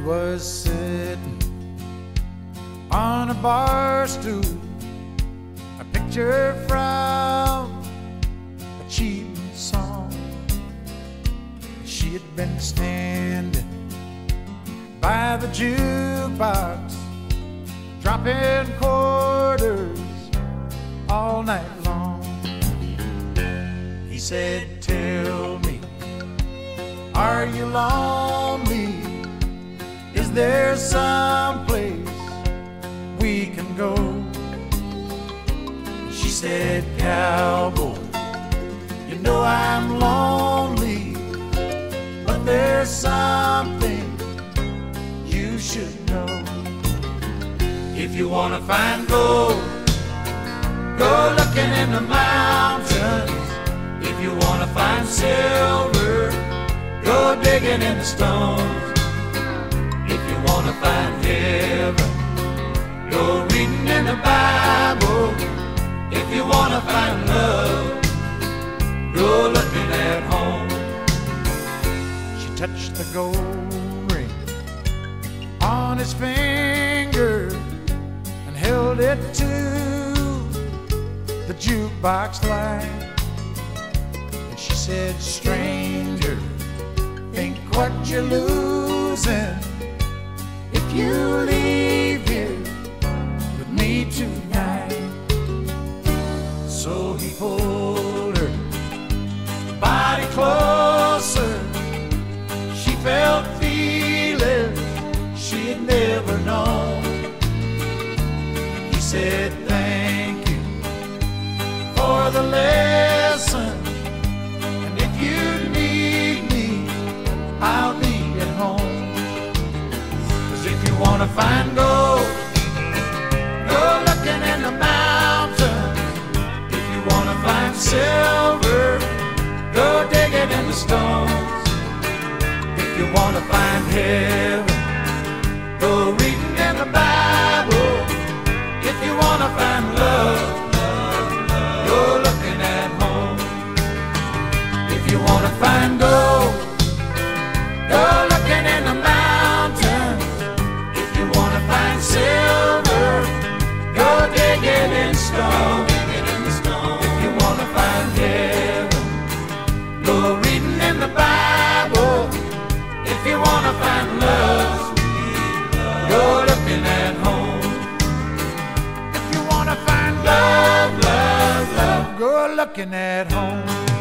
was sitting on a bar stool, a picture from a cheating song. She had been standing by the jukebox, dropping quarters all night long. He said, "Tell me, are you lonely? Is there some place we can go?" She said, "Cowboy, you know I'm lonely, but there's something you should know. If you wanna find gold, go looking in the mountains. If you wanna find silver, go digging in the stones. If you wanna find heaven, go reading in the Bible. If you wanna find love, go looking at home." She touched the gold ring on his finger and held it to the jukebox light. And she said, "Stranger, think what you're losing if you leave here with me tonight." So he pulled her body closer. She felt feelings she had never known. He said, "Thank you for the lesson, and if you need me, I'll be at home. 'Cause if you wanna find gold, go looking in the mountains. If you wanna find silver, go digging in the stones. If you wanna find heaven, go reading in the Bible. If you wanna find love, go looking at home. If you wanna find gold, go looking in the mountains. If you wanna find silver, go digging in stone. If you wanna find heaven, go reading in the Bible. If you wanna find love, go looking at home. If you wanna find love, love, love, go looking at home."